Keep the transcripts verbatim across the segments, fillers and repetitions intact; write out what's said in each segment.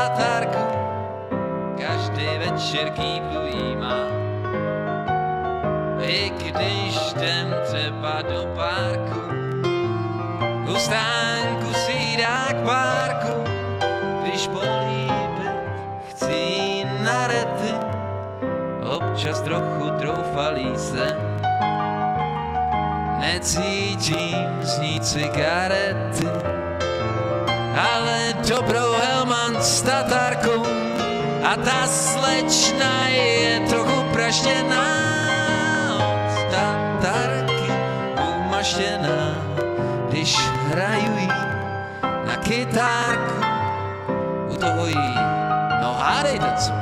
tatárku, každý večer kývlu jí má. I když jdem třeba do parku, u stánku si dá k párku, když políbit chci jí na rety, občas trochu troufalý jsem. Necítím z ní cigarety, ale dobrou Helmand s tatárkou a ta slečna je trochu praštěná od tatárky umaštěná, když hraju jí na kytárku, u toho jí, no hádejte co,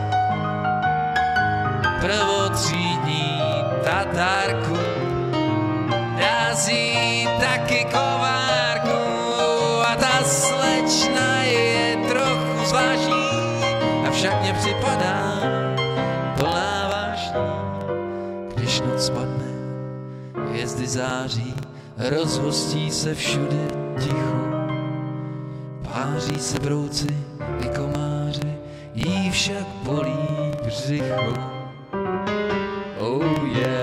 prvotřídní tatárku, dá si taky kovárku a ta slečna je trochu zvláštní, avšak mě připadá plná vášní. Když noc spadne, hvězdy září, rozhostí se všude ticho, páří se brouci i komáři, jí však bolí břicho. Oh yeah.